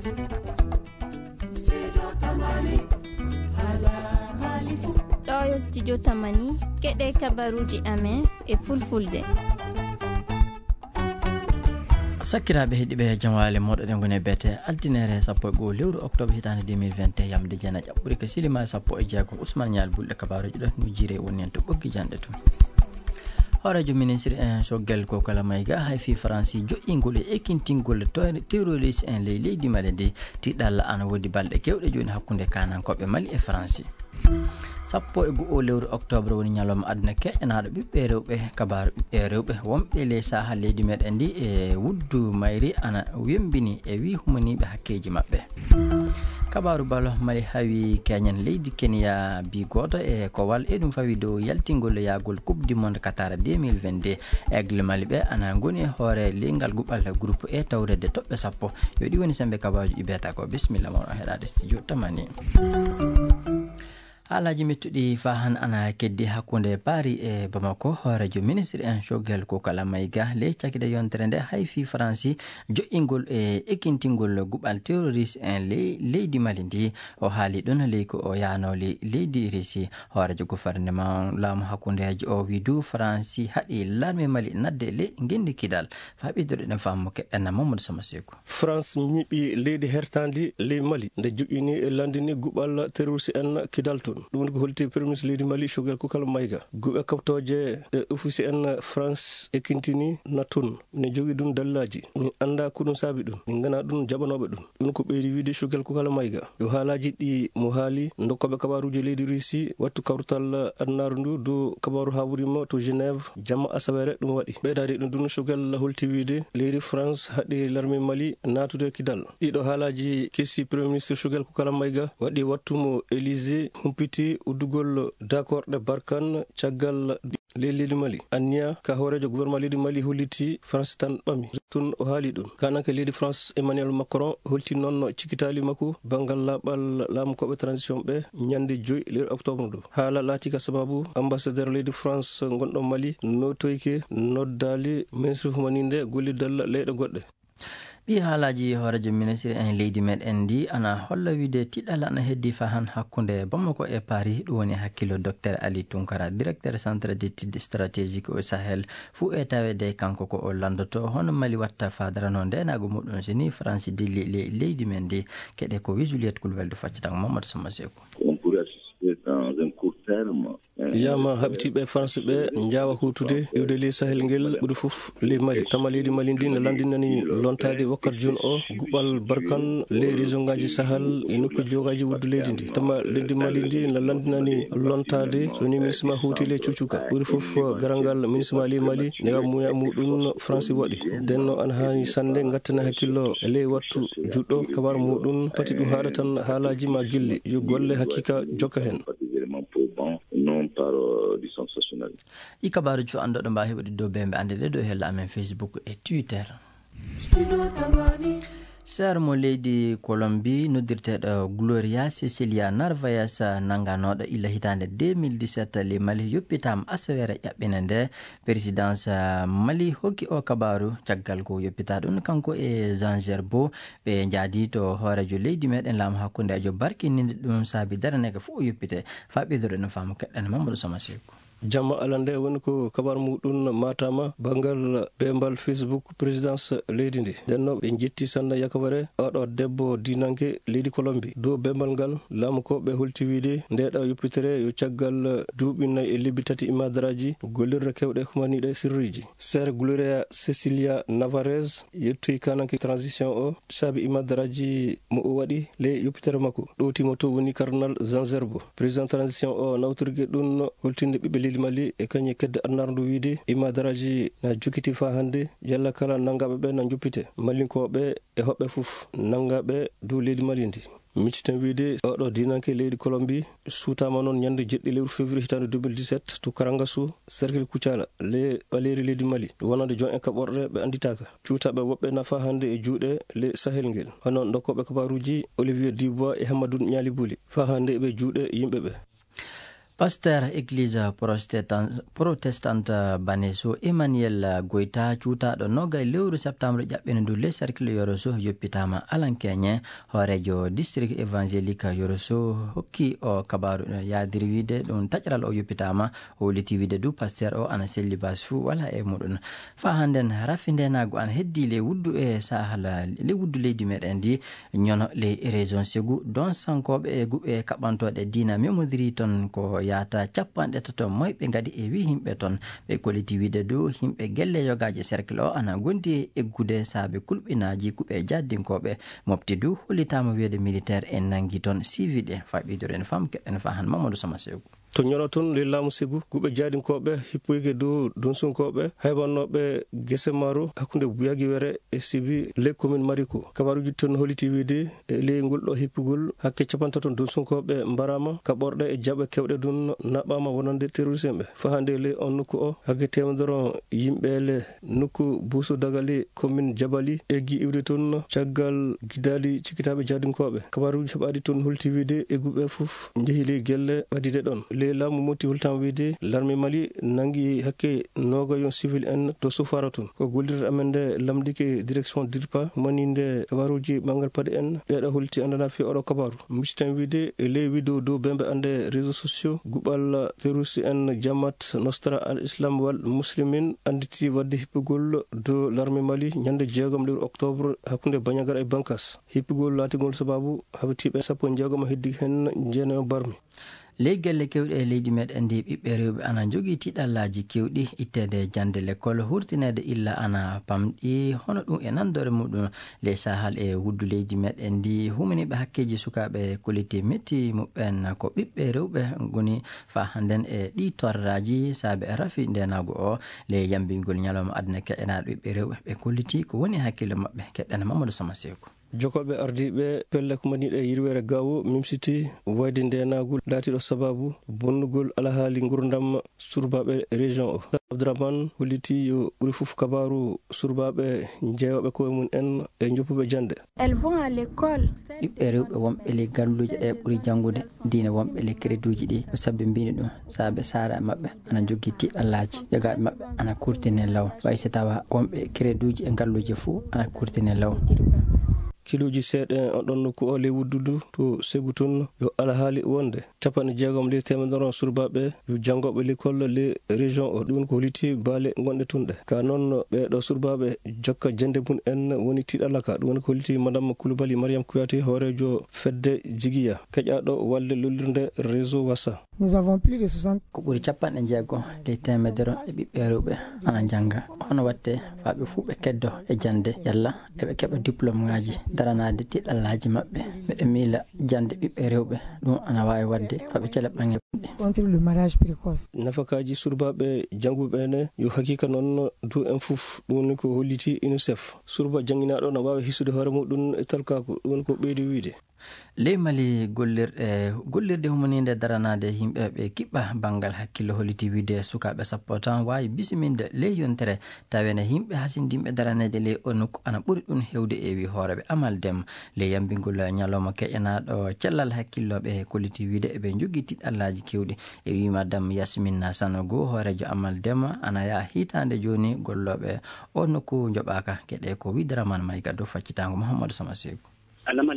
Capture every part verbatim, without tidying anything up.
ɗo yo studio tamani keɗe kabaruji amen e fulfulde. sakkiraɓe heeɗiɓe jamwale moɗoɗen gone beete aldinere sappo e goho lewru octobre hitande deux mille vingt et un yamde jeena ƴaɓɓuri ko silima sappo e jeegom ousmane ñal bulɗe kabaruji ɗo no jiire woni hen to ɓoggi janɗe tun. horejo ministre en soggel ko kala mayga hay fi franci joƴƴingol e ekkintingol terroriste en ley leydi mali ndi tiɗɗalla ana woodi balɗe kewɗe joni hakkude kanankoɓe mali e franci. sappo e goho lewru octobre woni ñalawma aduna keƴƴanaɗo ɓiɓɓe rewɓe kabaru ɓiɓɓe rewɓe wonɓe ley saaha leydi meɗen ndi e wuddu mayri ana wembini e wi humaniɓe hakkeji mabɓe. kabaru balo mali hawi keñen leydi kenya bi goto e kowal e ɗum fawi dow yaltingol yagol coupe du monde qatar deux mille vingt-deux aigle mali ɓe ana goni e hoore leygal guɓal groupe e tawrede toɓɓe sappo yo ɗi woni sembe kabaruji ibeta ko bisimilla moon o heɗade studio tamani. haalaji mettuɗi fa han ana keddi hakkude paris e bamako hoorejo ministre en choguel ko kala mayga ley cakide yontere nde hay fi franci joƴƴingol e ekkintingol guɓal terroriste en ley leydi mali ndi o haali ɗon ley ko o yanoli leydi russi hoorejo gouvernement laamu hakkudeji o wi du franci haɗi l'armé mali nadde ley gendi kidal fa ɓiddore ɗen fammo keɗɗenna mamadou sama seko. france ñiɓi leydi hertandi ley mali nde joƴƴini e landini guɓal terroriste en kidal toon ɗum woni ko holti premier ministre leydi mali choguel ko kala mayga guɓe kaptoje e officier en france ekkintini na toon ne jogui ɗum dalilaji min anda ko ɗum saabi ɗum min gana ɗum jaɓanoɓe ɗum ɗum ko ɓeydi wiide choguel ko kala mayga yo haalaji ɗi mo haali dokkoɓe kabaruji leydi russi wattu kawrutal adnaru ndu dow kabaru ha wurima to genève jamma asawere ɗum waɗi ɓeydade ɗum ɗum choguel holti wiide leydi france haɗi l'armé mali natude kidal ɗiɗo haalaji kessi premier ministre choguel ko kala mayga waɗi wattumo élysée humpiti uddugol d'accord ɗe barkan caggal ley leydi mali anniya ka hoorejo gouvernement leydi mali holliti france tan ɓami tun o haali ɗum kananke leydi france emmanuel macron holti noon cikitali makko banggal laaɓal laamukoɓe transition ɓe ñande joyi lewru octobre ɗo haala laati ka sababu ambassadeur leydi france gonɗo mali notoyke noddali ministre humaninde gollidal leyɗe goɗɗe. ɗi haalaji hoorejo ministre en leydi meɗen ndi ana holla wiide tiɗɗal ana heddi fa han hakkude bamako e paris ɗum woni hakkilo docteur ali tunkara directeur centre d'étude stratégique au sahel fuu e tawede kanko ko o landoto hono mali watta fadarano ndenago muɗum sini france dilli le leydi men ndi keɗe ko wi juliette koulweldo faccatan mamadou sama seko. yama haɓitiɓe france ɓe jawa hutude iwde ley sahel ngel ɓuuri foof ley mali tama leydi mali ndi ne landinani lontade wakkati joni o guɓal barkan ley région ngaji sahel e nokkuji jogaji wuddu leydi ndi tama leydi mali ndi ne landinani lontade soni ministre ma huuti ley cuucuka ɓuuri foof garangal ministre ma ley mali ne wa muya muɗum france waɗi ndenno ana hani sande gattana hakkillo e ley wattu juɗɗo kabaru muɗum pati ɗum haɗa tan haalaji ma gilli yo golle hakkika jokka hen. i kabaruji fo andoɗo mbawi heɓude dow bembe ande ɗe dow hella amen facebook e twitter. sar mo leydi colombie noddirteɗo gloria cecilia narvaez nanganoɗo illa hitande deux mille dix-sept le mali yoppitama asawere ƴaɓɓine nde présidence mali hokki o kabaru caggal ko yoppita ɗum kanko e jean gerbeau ɓe jaadi to hoorejo leydi meɗen laamu hakkude ajo barkininde ɗum saabi daraneke fof o yoppite fa ɓeydore ɗum famo keɗɗene mamadou sama seko. jamma alande woni ko kabar muɗum matama bangal bembal facebook présidence leydi ndi ndenno ɓe jetti sanna yakobare oɗo debbo dinanke leydi colombie dow bembal ngal laamu ko ɓe holti wiide ndeɗa yoppitere yo caggal duuɓi nayyi e lebbi tati imadaraji gollirde kewɗe humaniɗe sirriji sere gloria cecilia navarez yettoyi kananke transition o saabi imadaraji mo o waɗi ley yoppitere makko ɗowtimo to woni cardinal jean gerbeau président transition o nawtorgue ɗum holtinde ɓiɓɓe mali e kañi kedde annardu wiide imadaraji na jokiti fa hande yalla kala nangaɓe ɓe na juppite malinkoɓe e hoɓɓe fof nangaɓe dow leydi mali ndi micciten wiide oɗo dinanke leydi colombie suutama noon ñande jeɗɗi lewru février hitande deux mille dix-sept to karangasu cercle kucala le ɓaleri leydi mali wonande jon en kaɓorɗe ɓe anditaka cuutaɓe woɓɓe nafa hande e juuɗe le sahel ngel hono dokkoɓe kabaruji olivier dubois e hammadou ñali bouli fa hande ɓe juuɗe yimɓeɓe. pasteur église protestante baneso Emmanuel Goita cuutaɗo noga lewru septembre ƴaɓɓene ndu le cercle yoroso yoppitama alankeñe horejo district évangélique yoroso hokki o kabaru yadir wide ɗum taƴral o yoppitama o woliti wide du pasteur o ana selli bas fuu wala e muɗum fa handen rafindenago an heddi le wuddu e sahala le wuddu leydi meɗen ndi ñono le région Ségou don sankoɓe e guɓe kaɓantoɗe dina memodiri ton ko yata capanɗe tato moyɓe gadi e wi himɓe ton ɓe koliti wide dow himɓe gelle yogaji cercle o ana gondi e eggude saabe kulɓinaji kuɓe jaddinkoɓe mofti du hollitama wiyede militaire en nangi ton siviɗe faɓidoren fam keɗen fa han Mamadou Sama Segou to ñono toon le laamu Ségou guɓe jaadinkoɓe hippoyge dow dunsunkoɓe haybannoɓe gese maaro hakkude buyagi were e sibi le commune mariko kabaruji toon holliti wiide e ley ngol ɗo hippugol hakke capantaton dunsunkoɓe mbarama kaɓorɗe e jaɓe kewɗe dun naɓama wonande terroriste ɓe fa hande le on nokku o hakke temedoro yimɓele nokku Bousso Dagali commune Jabali eggi iwde toon caggal gidali cikkitaɓe jaadinkoɓe kabaruji heɓaɗi toon holliti wiide e guɓe foof jeehi ley gelle wadide ɗon le laamu moti hultama wiide l'armée Mali nangi hakke nogayon civil en to sufara toon ko gollirde amen nde lamdike direction dirpa maninde kabaruji ɓangal paɗe en ɓeɗa holti andana fi oɗo kabaru miccitan wiide e ley widow dow bembe ande réseaux sociaux guɓal terroriste en Jamaat Nostra al Islam wal muslimin anditi wadde hippugol dow l'armée Mali ñande jeegom lewru octobre hakkunde Bandiagara e Bankas hippugol laatigol sababu habitiɓe sappo e jeegom heddi hen jeenayo barmi ley gelle kewɗe e leydi meɗen ndi ɓiɓɓe rewɓe ana jogui tiɗallaji kewɗi ittede jande l'école hurtinede illa ana pamɗi hono ɗum e nandore muɗum ley sahal e wuddu leydi meɗen ndi humaniɓe hakkeji sukaɓe koliti metti muɓɓen ko ɓiɓɓe rewɓe goni fa handen e ɗi torraji saabe rafi ndenago o ley yambingol ñalawma aduna keɗenaɗo ɓiɓɓe rewɓe ɓe kolliti ko woni hakkille mabɓe keɗɗen Mamadou Sama Segou jokoɓe ardiɓe pelle ko maniɗe yirwere gawo mimsiti wayde ndenagol laatiɗo sababu bonnugol alahaali gurdam surbaɓe région o Abdourahmane holliti yo ɓuuri foof kabaru surbaɓe jeewoɓe koye mum en e joppuɓe jande ɓiɓɓe rewɓe wonɓe ley galluji ɗe ɓuuri janggude dina wonɓe ley créduji ɗi ko sabbi mbini ɗum saabe sara mabɓe ana jogui tiɗallaji jogaɓe mabɓe ana kurtine law way so tawa wonɓe créduji e galluji fou ana kurtine law kiluji seeɗa on ɗon nokku o ley wuddudu to Ségou toon yo alahaali wonde capanɗe jeegom ley temedere surbaɓe yo janggoɓe l'école ley région o ɗum ko holliti baale gonɗe toon ɗe ka noon ɓeɗo surbaɓe jokka jande mum en woni tiɗalla ka ɗum woni ko holliti madame Coulibaly Mariame Kouyaté horejo fedde jiguiya keƴaɗo walde lollirde réseau Wassa nous avons plus de soixante ko ɓuuri capanɗe jeegom ley temedere e ɓiɓɓe rewɓe ana jangga hono watte faaɓe fuu ɓe keddo e jande yalla eɓe keeɓa diplôme ngaji daranade tiɗallaji mabɓe ɓeɗe miila jande ɓiɓɓe rewɓe ɗum ana wawi wadde faaɓe cele ɓange contre le mariage précoce nafakaji surbaɓe jangguɓe ene yo hakika noon du en fof ɗum woni ko holliti UNICEF surba jangguinaɗo no wawi hisude hoore muɗum e talkako ɗum woni ko ɓeydi wiide ley Mali gollirɗe gollirde humanide daranade yimɓe ɓe kiɓɓa banggal hakkille holliti wiide sukaɓe sappo tan wawi bisiminde ley yontere tawene yimɓe hasindimɓe daranede ley o nokku ana ɓuuri ɗum hewde e wi hooreɓe Amal Deme ley yambingol ñalawma keƴanaɗo cellal hakkilloɓe kolliti wiide eɓe jogui tiɗallaji kewɗi e wi madame Yasmine Sanogo hoorejo Amal Deme ana yaa hitande joni golloɓe o nokku joɓaka keɗe ko widaraman mayga dow faccitango Mouhamadou Sama Segou Amal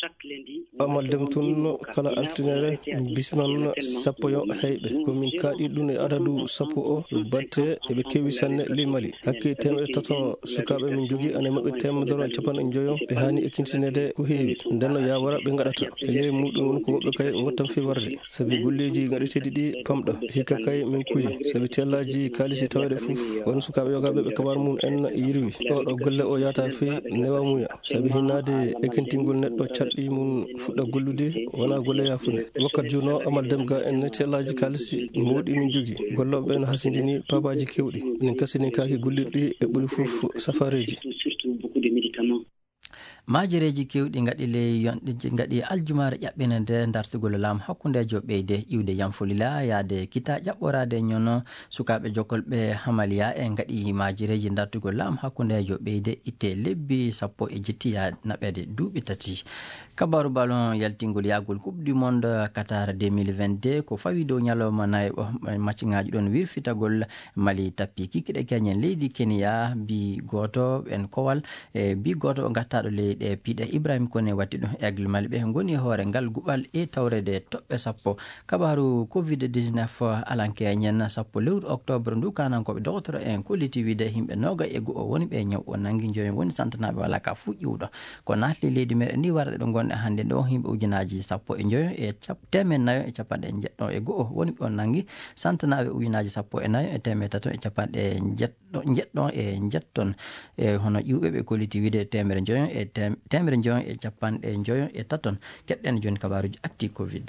Deme tun kala altinere bisman sappo yo heyɓe komin kaaɗi ɗum e adadu sappo o yo batte eɓe kewi sanne ley Mali hakke temedere tato sukaɓe min jogui ane mabɓe temedere capanɗe joyo ɓe hani ekkintinede ko heewi ndenno ya wara ɓe gaɗata e ley muɗum woni ko woɓɓe kay gottan fi warde saabi golleji gaɗeteɗi ɗi pamɗa hikka kay min kuuyi saabi tellaji kalisi tawede foof won sukaɓe yogaɓe ɓe kabar mum en yirwi oɗo golle o yata fi newa muya saabi hinnade ekkintingol neɗɗo catɗi mum fuɗɗa gollude wona golle yafude wakkati jono Amal Deme ga en tellaji kalisi mawɗi min jogui golloɓe ɓe no hasindini pabaji kewɗi enen kasinin kaki gollirɗi e ɓuuri foof safareji majereji kewɗi gaɗi le yonɗe gaɗi aljumare ƴaɓɓene nde dartugol lam hakkundejo ɓeyde iwde yamfolila yaade kita ƴaɓɓorade ñono sukaɓe jokolɓe hamaliya e gaɗi majereji dartugol lam hakkundejo ɓeyde itte lebbi sappo e jettiya naɓede duuɓi tati. kabaru balon yaltingol yagol coupe du monde qatar deux mille vingt-deux ko fawi dow ñalawma nayɓo maccingaji ɗon wirfitagol mali tappi kikkiɗe keñen leydi kenya bi goto ɓen kowal e bi goto gattaɗo leyɗe piiɗe ibrahim kone watti ɗum aigle mali ɓe goni hoore ngal guɓal e tawrede toɓɓe sappo. kabaru covid dix-neuf alankeñen sappo lewru octobre ndu kanankoɓe docteur en kolliti wiide yimɓe noga e go'o woni ɓe ñaw o nangui joyi woni santanaɓe wala ka fuƴƴiwɗo ko natli leydi meɗen ndi warde ɗo gonɗe hande ɗo yimɓe ujunaji sappo e joyo e temen nayo e capanɗe jeɗɗo e go'o woni ɓe on nangui santanaɓe ujunaji sappo e nayo e temen tato e capanɗe jeɗɗo jeɗɗo e jetton e hono ƴiwɓe ɓe kolliti wiide temere joyo e temere joyo e capanɗe joyo e taton. keɗɗen joni kabaruji acti covid.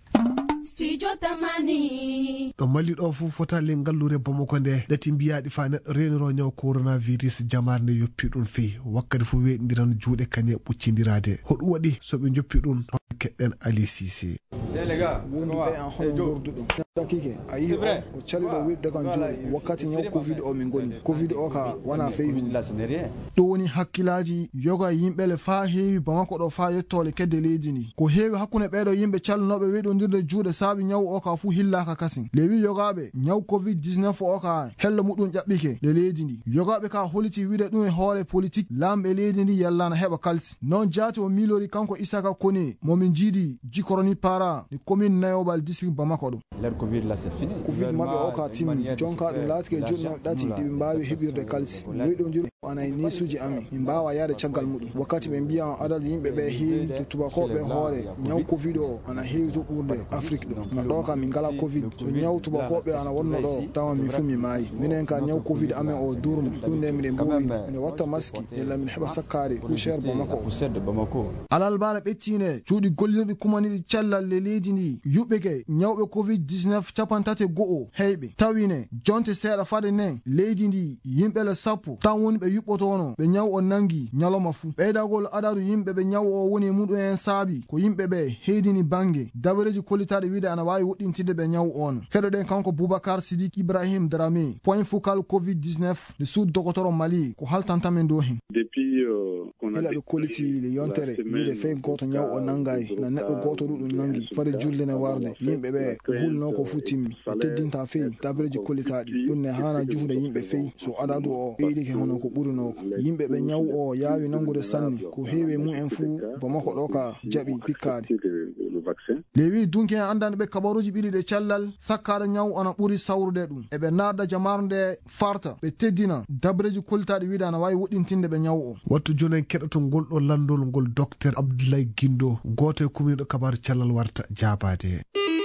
ɗo mali ɗo fu fotale ngallure bamako nde ɗati mbiyaɗi fa neɗɗo reniro ñaw coronavirus jamar nde yoppi ɗum feyi wakkati fo weɗidiran juuɗe kañe ɓuccidirade hoɗum waɗi soɓe joppi ɗum keɗɗen Ali Cissé. wondi ɓe an hono gorduɗo dakike a yi o o caliɗo wiɗde kan juuɗe wakkati ñaw covid o min goni covid o ka wona feyi ɗo woni hakkillaji yoga yimɓele fa heewi bamako ɗo fa yettole kedde leydi ndi ko heewi hakkude ɓeɗo yimɓe callunoɓe weɗodirde juuɗe saabi ñaw o ka fu hillaka kasin lewi yogaɓe ñaw covid dix-neuf o ka hello muɗum ƴaɓɓike le leydi ndi yogaɓe ka holiti wiide ɗum e hoore politique lamɓe leydi ndi yallana heɓa kalsi non jaati o milori kanko Isaka Kone momin jiidi jikoroni para ni commune nayobal district Bamako ɗo covid maɓɓe o ka timmi jonka ɗum laatike juɗno ɗati ɗiɓe mbawi heɓirde kalsi weyɗodir anayi nesuji amin min mbawa yaade caggal muɗum wakkati ɓe mbiya adadu yimɓe ɓe heewi to tubakoɓe hoore ñaw covid o ana heewi to ɓurde Afrique ɗo no ɗo ka min ngala covid so ñaw tubakoɓe ana wonno ɗo tawa min fu mi maayi minen ka ñaw covid amen o durmo ɗum nde miɗen mbowi mine watta maski ella min heɓa sakkade couchére Bamako alal bana ɓettine cuuɗi gollirɗi kumaniɗi cellal le leydi ndi yuɓɓeke ñawɓe covid dix-neuf capantate go'o heyɓe tawine jonte seeɗa fade nden leydi ndi yimɓele sappo tan woni ɓe yuɓɓotono ɓe ñaw o nangi ñaloma fuu ɓeydagol adadu yimɓe ɓe ñaw o woni muɗum en saabi ko yimɓe ɓe heydini bangue dabareji kollitaɗe wiide ana wawi woɗɗintinde ɓe ñaw on heɗoɗen kanko Boubacar Sidik Ibrahim Dramé point focal covid dix-neuf le sud docteur Mali ko haltantamen do hen ila ɓe kolliti le yontere wiide fey goto ñaw o nangay na neɗɗo goto ɗuɗum nangi fade julde ne warde yimɓe ɓe hulno ko fu timmi ɓe teddinta feyi dabareji kollitaɗi ɗum ne hana juhude yimɓe feyi so adadu o ɓeydike hono ko ɓurino ko yimɓe ɓe ñaw o yaawi nangude sanni ko heewi mum en fuu Bamako ɗo ka jaɓi pikkade lewi dunki en andani ɓe kabaruji ɓiɗi ɗe cellal sakkade ñaw ana ɓuuri sawrude ɗum eɓe narda jamar nde farta ɓe teddina dabreji kollitaɗi wiide ana wawi woɗɗintinde ɓe ñaw o wattu joni en keɗoto ngol ɗo landol ngol docteur Abdoulaye Guindo goto e kuminiɗo kabaru cellal warta jabade.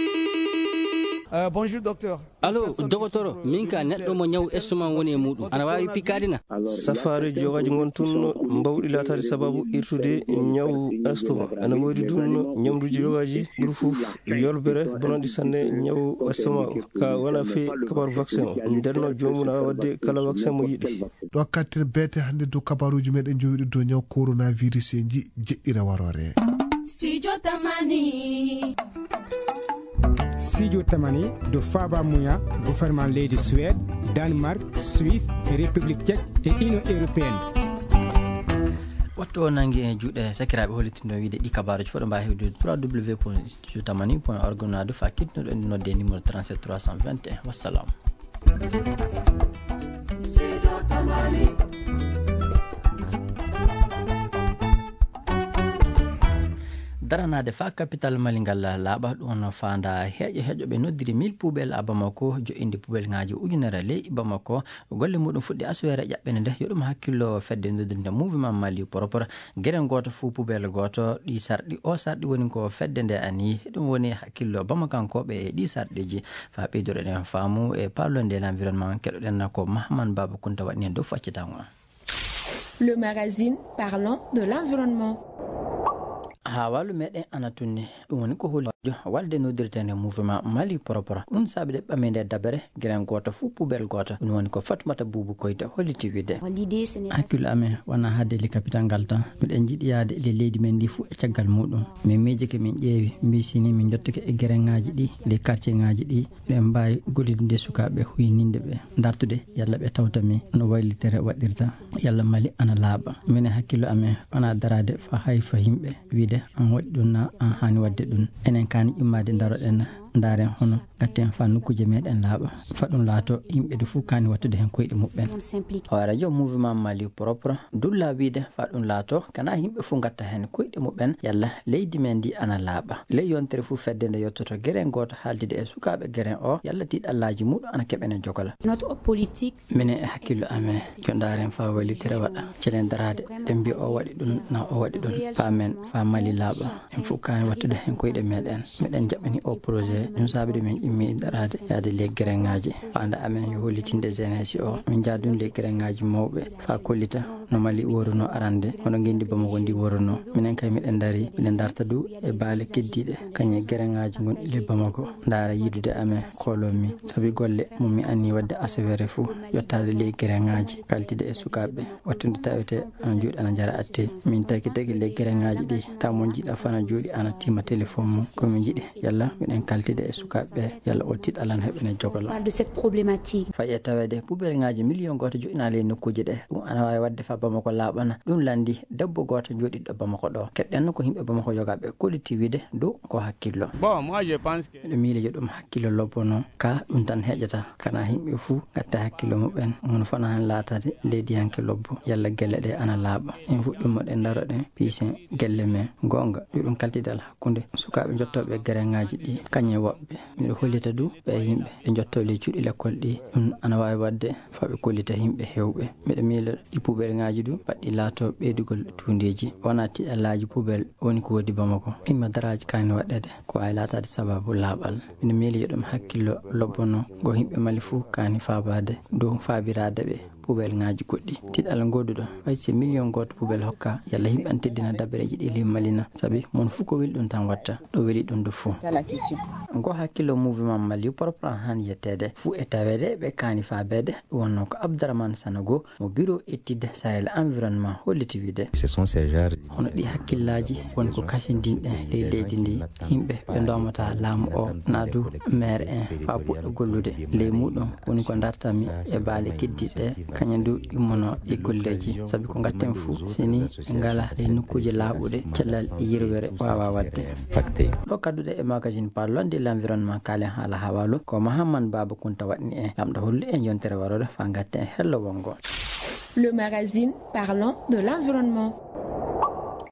Uh, bonjour docteur. Allo docteur min ka neɗɗo mo ñaw estuma woni e muɗum ana wawi pikkade na safari jogaji gon tun mbawɗi latade sababu irtude ñaw estuma ana woodi dun ñamduji yogaji ɓuri fof yolbere bononɗi sanne ñaw estuma ka wona fe kabaru vaccin o ndenno jomum awa wadde kala vaccin mo yiɗi ɗo kattere beete hande dow kabaruji meɗen jowiɗo dow ñaw coronavirus e ji jeɗɗira warore Studio Tamani Studio Tamani do Faba Mouya gouvernement leydi Suède Danemark Suisse République tchèque et Union européenne. wattu o nangi e juuɗe sakiraɓe hollitindo wiide ɗi kabaruji fof ɗo mbawi hewde w w w point studio tamani point org nadu fa kitnoɗo en nodde numéro trente-sept trois cent vingt et un wassalam. daranade fa capital malingal laaɓa ɗum fanda heeƴo heeƴoɓe noddiri mille poubelle a Bamako jo'inde poubelle ngaji ujunere ley Bamako golle muɗum fuɗɗi aswere ƴaɓɓene nde yoɗum hakkillo fedde noddirde mouvement Mali propre guere goto fou poubelle goto ɗi sarɗi o sarɗi woni ko fedde nde ani ɗum woni hakkillo Bamakankoɓe e ɗi sarɗiji fa ɓeydore ɗen faamu e parlode de l'environnement keɗoɗen ko Mahamane Baba Kunta waɗni hen dow faccitago. Le magazine parlant de l'environnement. ha wallu meɗen ana tunni ɗum woni ko holi walde nodirtene mouvement Mali propre ɗum saabide ɓamede dabere gueɗen goto fuu poubelle goto ɗum woni ko Fatmata Boubou Koyta holliti wide hakkille amen wona hadde li capital ngal tan miɗen jiiɗi yaade ele leydi men ndi fuu e caggal muɗum min miijike min ƴeewi mbisini min jottike e guereŋaji ɗi les quartier ŋaji ɗi ɗen mbawi gollidinde sukaɓe huyninde ɓe dartude yalla ɓe tawta min no waylitere waɗirta yalla Mali ana laaɓa minen hakkillo amen wona darade fa hay fa yimɓe wiide an waɗi ɗum na an hani wadde ɗum enen kani immade daroɗen daren hono gatten fa nokkuje meɗen laaɓa faɗum laato yimɓe de fof kani wattude hen koyɗe muɓɓen o radio mouvement Mali propre dulla wiide fa ɗum laato kana yimɓe fof gatta hen koyɗe muɓɓen yalla leydi men ndi ana laaɓa ley yontere fof fedde nde yettoto gueren goto haaldide e sukaɓe gueren o yalla tiɗallaji muɗum ana keɓene jogola minen e hakkillo amen ko daren fa wallitire waɗa celen darade ɓe mbi o waɗi ɗum na o waɗi ɗum fa men fa Mali laaɓa en fof kani wattude hen koyɗe meɗen meɗen jaɓɓani o projet ɗum saabide min immi darade yaade les guereŋaji fanda amen yo hollitinde jeunesse o min jaadun les guereŋaji mawɓe fa kollita no Mali woruno arande hono gendi Bamako ndi woruno minen kay miɗen dari miɗen darta du e baale keddiɗe kañe guereŋaji gonɗi le Bamako dara yidude amen kolomi saabi golle mo mi anni wadde asevere fou yottade les guereŋaji kaltide e sukaɓe wattude tawete ana jooɗi ana jara atte min tagi tagi les guereŋaji ɗi taw mo jiiɗa fana jooɗi ana tima téléphone mum komin jiiɗi yalla miɗen kaltide e sukaɓe yalla o tiɗalan heɓene jogolo faye tawede poubelle ngaji million goto joɗinali e nokkuje ɗe ɗum ana wawi wadde fa Bamako laaɓana ɗum landi debbo goto joɗiɗo Bamako ɗo keɗɗen ko yimɓe Bamako yogaɓe kolliti wiide dow ko hakkillo miɗo miilejo ɗum hakkillo lobbono ka ɗum tan heƴata kana yimɓe fou gatta hakkillo muɓen on fana hen laatade leydi yanke lobbo yalla guelle ɗe ana laaɓa en fuɗɗummo ɗen daroɗen piisen guelle men gonga yo ɗum kaltidal hakkude sukaɓe jottoɓe guereŋaji ɗi kañe woɓɓe miɗo hollita du ɓe yimɓe ɓe jotto le cuuɗi l'école ɗi ɗum ana wawi wadde faɓe kollita yimɓe hewɓe miɗo miila ɗi poubelle ngaji du baɗɗi laato ɓeydugol tundeji wona tiɗallaji poubelle woni ko wodi Bamako imma daraji kani waɗede ko wawi laatade sababu laaɓal miɗo miila yo ɗum hakkillo lobbono go yimɓe Mali fou kani fabade dow fabirade ɓe poubelle ngaji goɗɗi tiɗal goduɗo faysi million goto poubelle hokka yalla yimɓe an teddina dabareji ɗi li Malina saabi mon fou ko weli ɗum tan watta ɗo weli ɗum de fou go hakkillo mouvement Mali propre han yettede fou e tawede ɓe kani fabede ɗum wonno ko Abdourahmane Sanogo mo bureau étude Sahel environnement holliti wiide hono ɗi hakkillaji woni ko kasindinɗen ley leydi ndi yimɓe ɓe domata laamu o nadu maire en fa puɗɗo gollude ley muɗum woni ko dartami e baale keddiɗe kañum du immono e golleji saabi ko gatten fou sini ngala ley nokkuje laaɓuɗe cellal e yirwere wawa wadde ɗo kaddude e magazine parlon de l'environnement kalen haala hawalu ko Mahamane Baba Kunta waɗni en lamɗo hollu en yontere warode fa gatten hello wongo le magazine parlant de l'environnement.